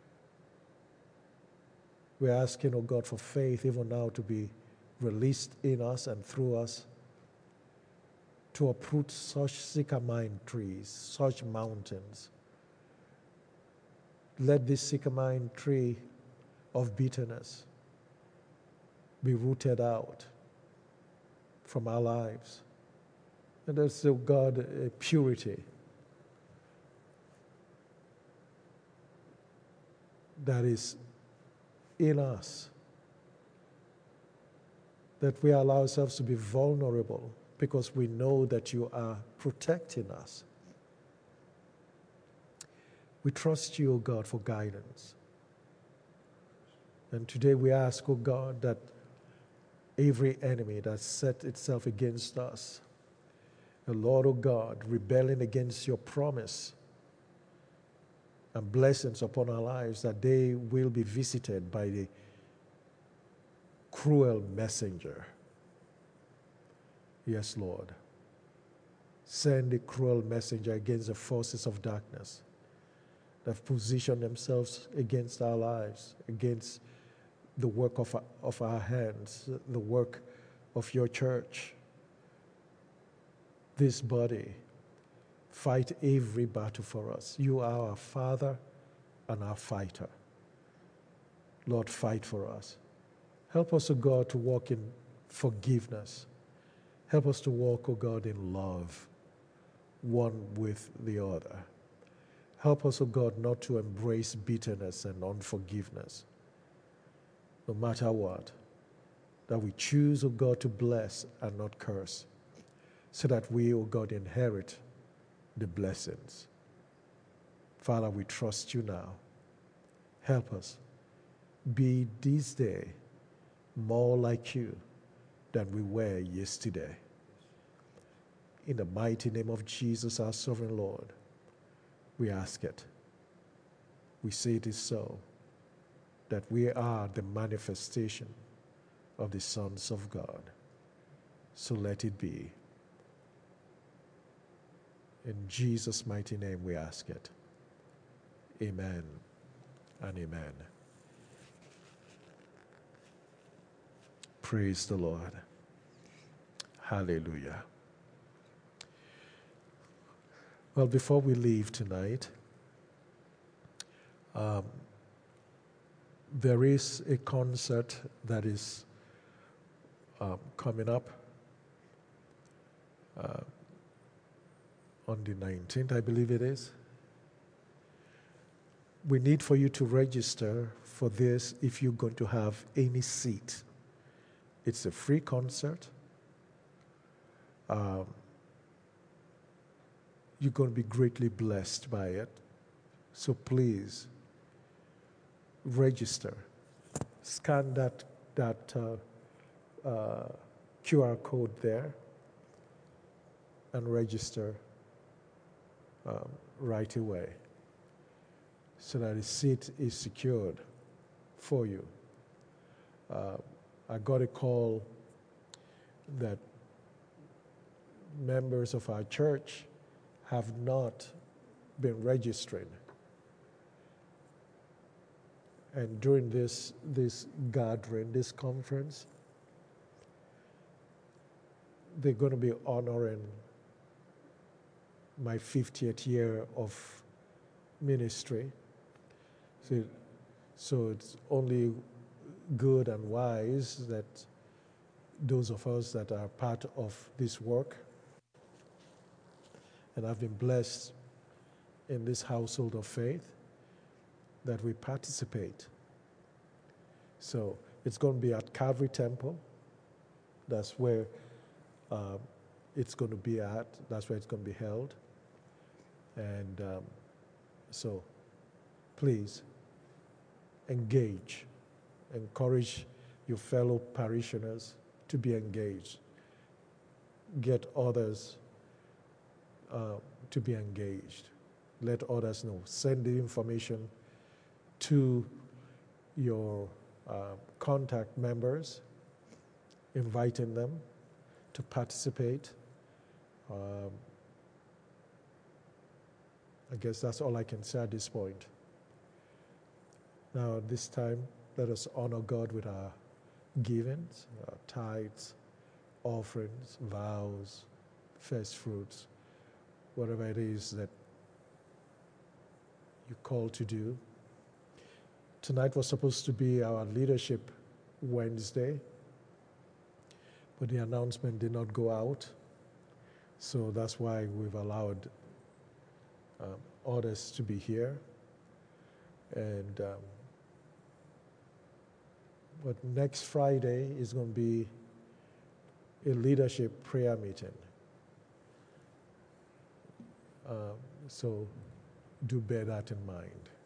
we're asking, oh God, for faith even now to be released in us and through us to uproot such sycamore trees, such mountains. Let this sycamore tree of bitterness be rooted out from our lives. And there's, oh God, a purity that is in us, that we allow ourselves to be vulnerable because we know that you are protecting us. We trust you, O God, for guidance. And today we ask, O God, that every enemy that set itself against us, the Lord, O God, rebelling against your promise and blessings upon our lives, that they will be visited by the cruel messenger. Yes, Lord. Send the cruel messenger against the forces of darkness that have positioned themselves against our lives, against the work of our hands, the work of your church. This body, fight every battle for us. You are our Father and our fighter. Lord, fight for us. Help us, O God, to walk in forgiveness. Help us to walk, O God, in love, one with the other. Help us, O God, not to embrace bitterness and unforgiveness, no matter what, that we choose, O God, to bless and not curse, so that we, O God, inherit the blessings. Father, we trust you now. Help us be this day more like you than we were yesterday. In the mighty name of Jesus, our sovereign Lord, we ask it. We say it is so, that we are the manifestation of the sons of God. So let it be. In Jesus' mighty name we ask it. Amen and amen. Praise the Lord. Hallelujah. Well, before we leave tonight, There is a concert that is coming up on the 19th, I believe it is. We need for you to register for this if you're going to have any seat. It's a free concert. You're going to be greatly blessed by it. So please, register. Scan that QR code there and register right away so that the seat is secured for you. I got a call that members of our church have not been registering. And during this gathering, this conference, they're going to be honoring my 50th year of ministry. So it's only good and wise that those of us that are part of this work and have been blessed in this household of faith, that we participate. So it's going to be at Calvary Temple. That's where it's going to be at. That's where it's going to be held. And so please engage. Encourage your fellow parishioners to be engaged. Get others to be engaged. Let others know. Send the information to your contact members, inviting them to participate. I guess that's all I can say at this point. Now, at this time, let us honor God with our givings, our tithes, offerings, vows, first fruits, whatever it is that you're called to do. Tonight was supposed to be our Leadership Wednesday, but the announcement did not go out, so that's why we've allowed others to be here. And but next Friday is going to be a leadership prayer meeting. So do bear that in mind.